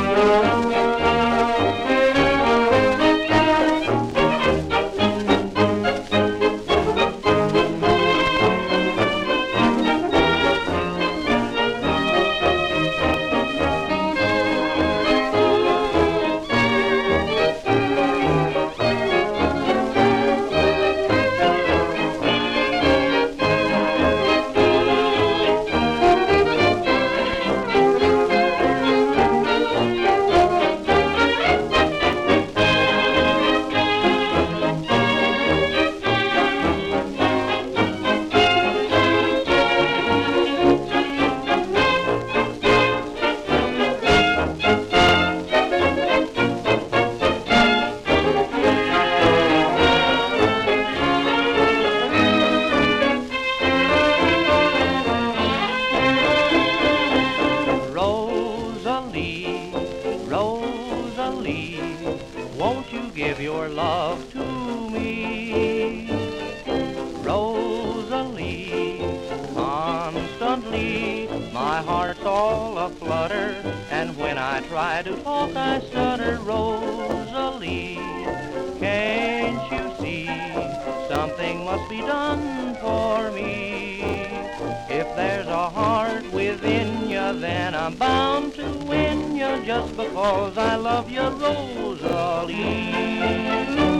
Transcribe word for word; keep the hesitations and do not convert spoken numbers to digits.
Rosalie, Rosalie, won't you give your love to me? Rosalie, constantly, my heart's all a-flutter, and when I try to talk I stutter. Rosalie, can't you see, something must be done for me? If there's a heart within you, then I'm bound to win you, just because I love you, Rosalie.